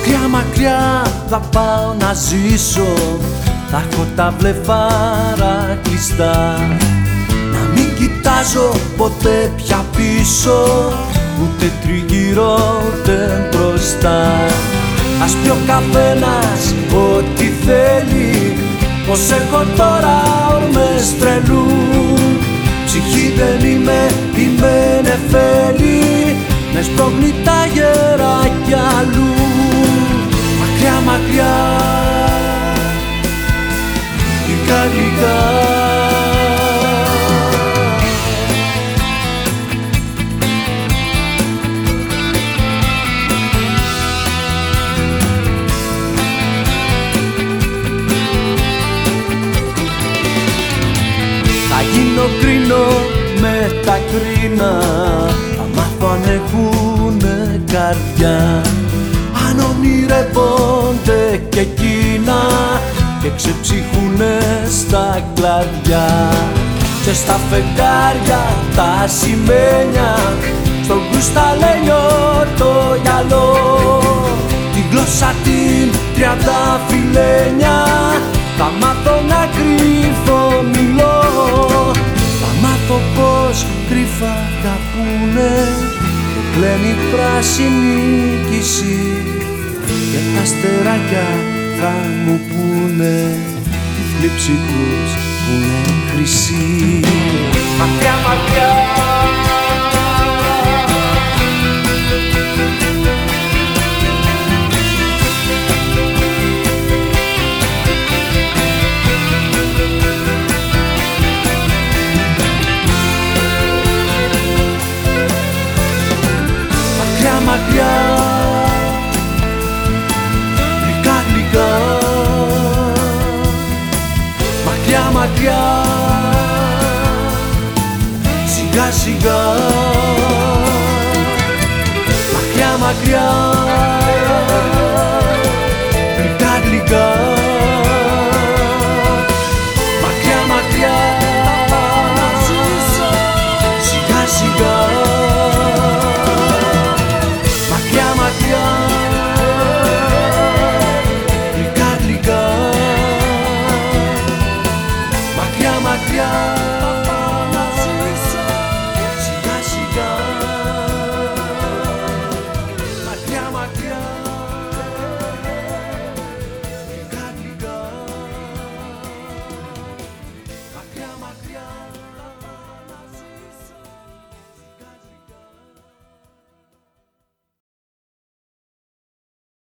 Μακριά μακριά θα πάω να ζήσω, θα έχω τα βλεφάρα κλειστά. Να μην κοιτάζω ποτέ πια πίσω, ούτε τριγύρω ούτε μπροστά. Ας πει ο καθένας ό,τι θέλει, πως έχω τώρα όρμες τρελού. Ψυχή δεν είμαι νεφέλη, με σπρώχνει τα γεράκια αλλού. Μακριά μακριά, γλυκά γλυκά. Θα γίνω κρίνο με τα κρίνα, θα μάθω αν έχουνε καρδιά. Αν ονειρεύονται και εκείνα και ξεψύχουνε στα κλαδιά. Και στα φεγγάρια τα σημαίνια, στον κρουσταλένιο το γυαλό. Τη γλώσσα την τριανταφυλλένια, θα μάθω να κρύφω μιλώ. Θα μάθω πως κρύφα καπούνε και κλαίνει πράσινη κυσή. Και τα αστεράκια θα μου πούνε τη θλίψη τους που είναι χρυσή. Μακριά μακριά, μακριά, γλυκά γλυκά. Μακριά μακριά, σιγά σιγά. Μακριά μακριά, γλυκά γλυκά. Μακριά μακριά, σιγά σιγά. Μακριά, να ζήσω σιγά σιγά. Μακριά μακριά, γλυκά γλυκά. Μακριά μακριά.